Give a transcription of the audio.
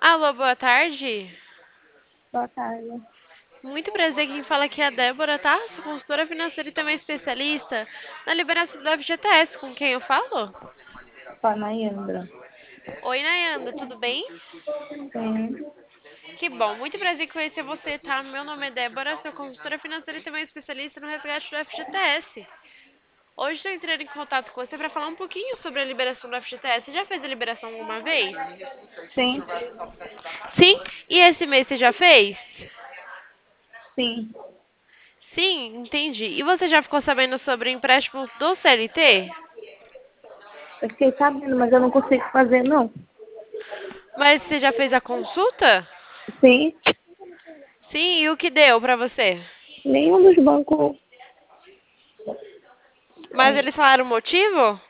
Alô, boa tarde. Boa tarde. Muito prazer, quem fala aqui é a Débora, tá? Sou consultora financeira e também especialista na liberação do FGTS. Com quem eu falo? Com a Nayandra. Oi, Nayanda, tudo bem? Sim, Que bom, muito prazer em conhecer você, tá? Meu nome é Débora, sou consultora financeira e também especialista no resgate do FGTS. Hoje estou entrando em contato com você para falar um pouquinho sobre a liberação do FGTS. Você já fez a liberação alguma vez? sim, Sim? E esse mês você já fez? sim. Sim, entendi. E você já ficou sabendo sobre empréstimos do CLT? Eu fiquei sabendo, mas eu não consigo fazer, não. Mas você já fez a consulta? Sim, Sim, e o que deu pra você? nenhum dos bancos. Mas eles falaram o motivo?